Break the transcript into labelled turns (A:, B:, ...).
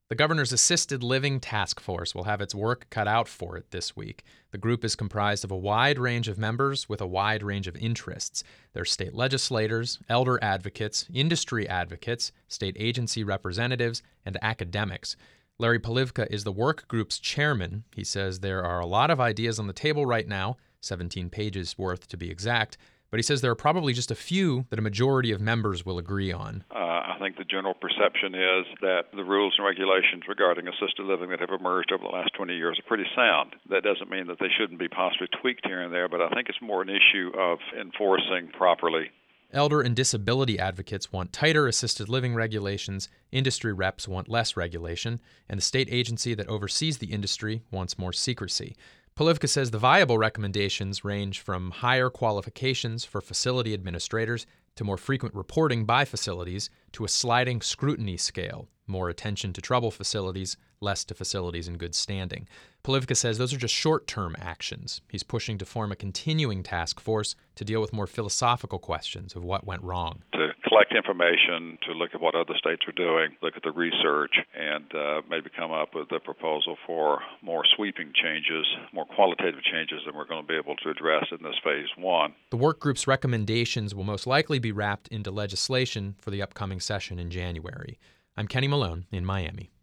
A: The governor's assisted living task force will have its work cut out for it this week. The group is comprised of a wide range of members with a wide range of interests. They're state legislators, elder advocates, industry advocates, state agency representatives, and academics. Larry Polivka is the work group's chairman. He says there are a lot of ideas on the table right now, 17 pages worth to be exact, but he says there are probably just a few that a majority of members will agree on.
B: I think the general perception is that the rules and regulations regarding assisted living that have emerged over the last 20 years are pretty sound. That doesn't mean that they shouldn't be possibly tweaked here and there, but I think it's more an issue of enforcing properly.
A: Elder and disability advocates want tighter assisted living regulations, industry reps want less regulation, and the state agency that oversees the industry wants more secrecy. Polivka says the viable recommendations range from higher qualifications for facility administrators to more frequent reporting by facilities to a sliding scrutiny scale, more attention to trouble facilities, less to facilities in good standing. Polivka says those are just short-term actions. He's pushing to form a continuing task force to deal with more philosophical questions of what went wrong.
B: To collect information, to look at what other states are doing, look at the research, and maybe come up with a proposal for more sweeping changes, more qualitative changes than we're going to be able to address in this phase one.
A: The work group's recommendations will most likely be wrapped into legislation for the upcoming session in January. I'm Kenny Malone in Miami.